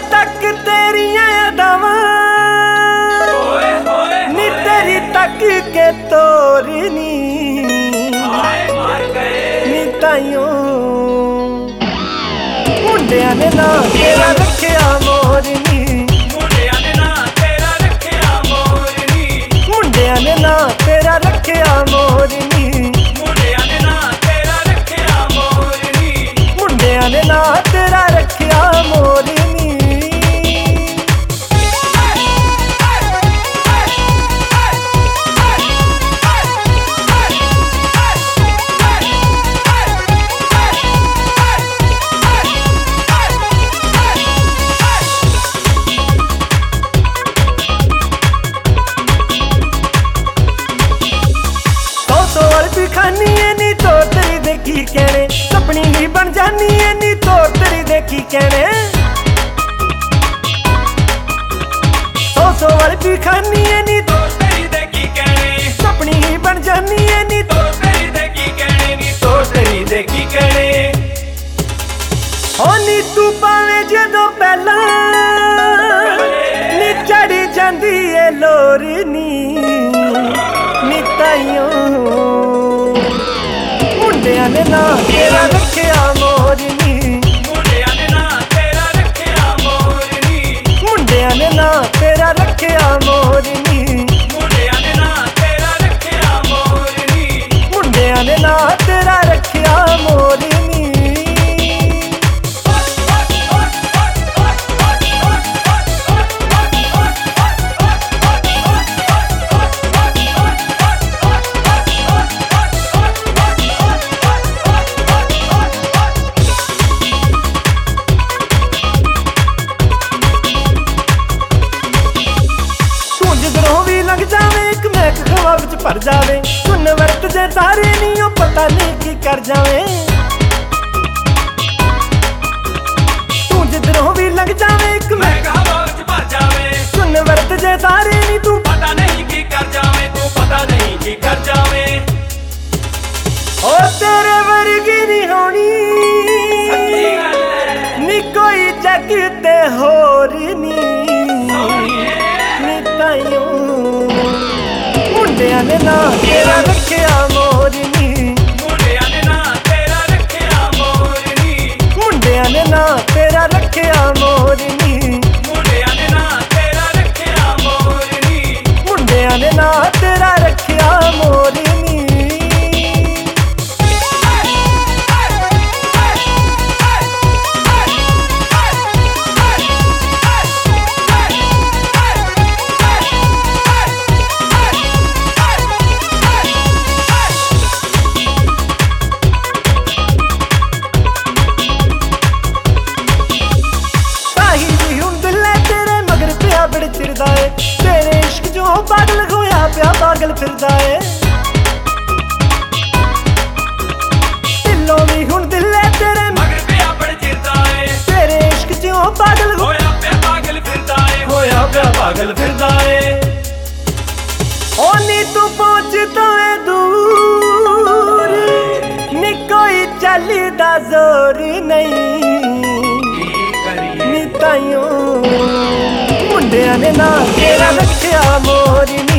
तक तेरियां अदावां नी तेरी तक के तोरनी नी ताइयों मुंडिया ने ना तेरा रखिया मोरनी मुंडिया ने ना तेरा रखिया मोरनी मुंडिया ने ना तेरा रखिया मोरनी मुंडिया ने ना तेरा रखिया मोरनी मुंडिया ने ना तेरा रखिया मोरनी। खानी है नी तो तेरी देखी कहने सपनी ही बन जानी है नी तो तेरी देखी कहने सौ वाली भी खानी है नी तो तेरी देखी कहने सपनी ही बन जानी है नी तो तेरी देखी कहने नी तो तेरी देखी कहने ओ नी तू पावे जदों पहला नी चढ़ी जांदी है लोरनी नी ताइयों मुंडिया ने ना तेरा रखिया मोरनी मुंडिया ने ना तेरा रखिया मोरनी मुंडिया ने ना तेरा रखिया मोरनी मुंडिया ने ना तेरा रखिया मोरनी मुंडिया ने ना तेरा रखिया मोरनी। भर जावे सुन वर्त जे तारे नहीं ओ पता नहीं की कर जावे तू जिधरों भी लग जावे एक महक हवा विच भर जावे सुन वर्त जे तारे नहीं तू पता नहीं की कर जावे तू पता नहीं की कर जावे ओ तेरे वर्गी नहीं होनी सच्ची गल है नी कोई जग ते होर नी ताइयों मुंडिया ने ना तेरा रखिया मोरनी मुंडिया ने ना तेरा रखिया मोरनी मुंडिया ने ना तेरा रखिया मोरनी मुंडिया ने ना तेरा रखिया मोरनी मुंडिया ने ना तेरा रखिया मोरनी। तेरे इश्क जो पागल होया पिया पागल फिरदा है दिलों भी हुण दिल है तेरे मगर पिया बड़ चिरदा है तेरे इश्क जो पागल होया पिया पागल फिरदा है होया पिया पागल फिरदा है ओ नी तू पहुंचदा है दूर नी कोई चलदा जोर नहीं नी ताइयों मुंडिया ने ना तेरा रखिया मोरनी